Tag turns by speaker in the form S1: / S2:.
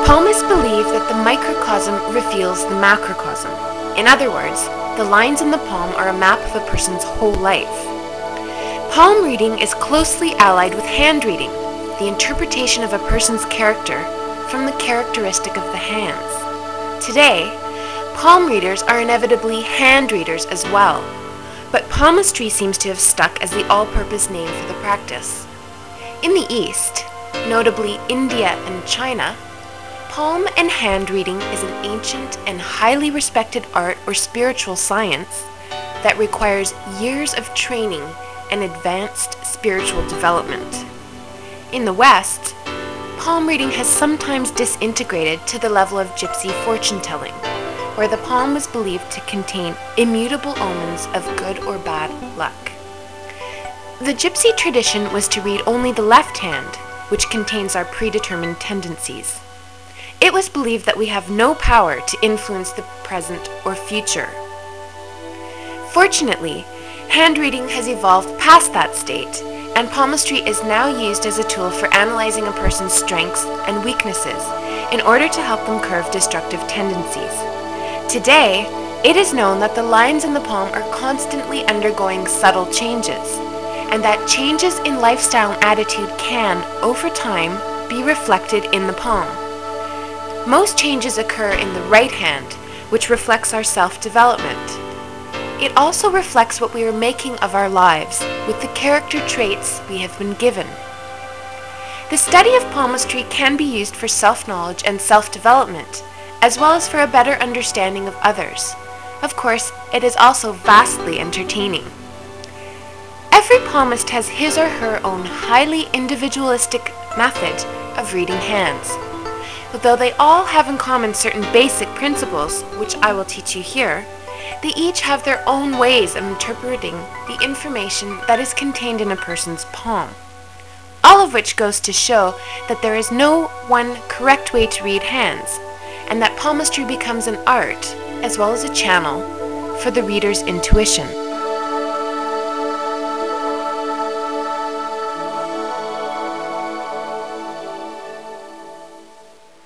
S1: Palmists believe that the microcosm reveals the macrocosm. In other words, the lines in the palm are a map of a person's whole life. Palm reading is closely allied with hand reading, the interpretation of a person's character from the characteristic of the hands. Today, palm readers are inevitably hand readers as well, but palmistry seems to have stuck as the all-purpose name for the practice. In the East, notably India and China, palm and hand reading is an ancient and highly respected art or spiritual science that requires years of training and advanced spiritual development. In the West, palm reading has sometimes disintegrated to the level of gypsy fortune-telling, where the palm was believed to contain immutable omens of good or bad luck. The gypsy tradition was to read only the left hand, which contains our predetermined tendencies. It was believed that we have no power to influence the present or future. Fortunately, hand reading has evolved past that state, and palmistry is now used as a tool for analyzing a person's strengths and weaknesses in order to help them curb destructive tendencies. Today, it is known that the lines in the palm are constantly undergoing subtle changes, and that changes in lifestyle and attitude can, over time, be reflected in the palm. Most changes occur in the right hand, which reflects our self-development. It also reflects what we are making of our lives with the character traits we have been given. The study of palmistry can be used for self-knowledge and self-development, as well as for a better understanding of others. Of course, it is also vastly entertaining. Every palmist has his or her own highly individualistic method of reading hands. Although they all have in common certain basic principles, which I will teach you here, they each have their own ways of interpreting the information that is contained in a person's palm. All of which goes to show that there is no one correct way to read hands, and that palmistry becomes an art, as well as a channel, for the reader's intuition.